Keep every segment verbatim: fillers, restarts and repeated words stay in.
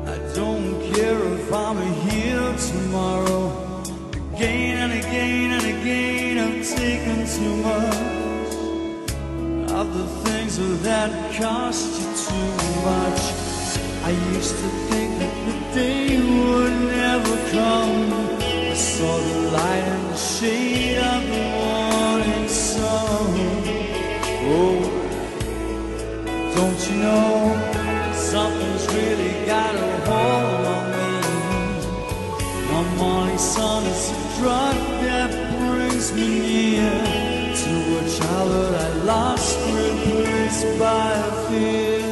I don't care if I'm here tomorrow. Again and again and again I've taken too much of the things that cost you too much. I used to think that the day would never come. I saw the light in the shade of the morning sun. Oh, don't you know something's really got a hold on me? My morning sun is a drug that brings me near to a childhood I lost, replaced by a fear.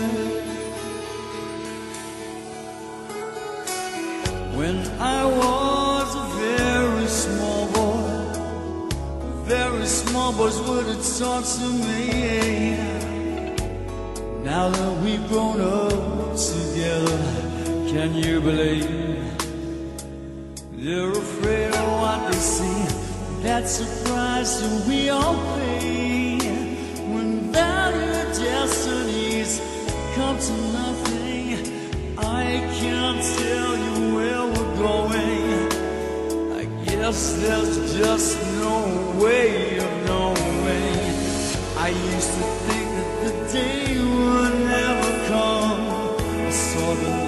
When I was a very small boy, very small boys would have talked to me. Now that we've grown up together, can you believe they're afraid of what they see? That's a price that we all pay when value destinies come to nothing. I can't tell you where we're going. I guess there's just no way of knowing. I used to think that the day would never come. I saw the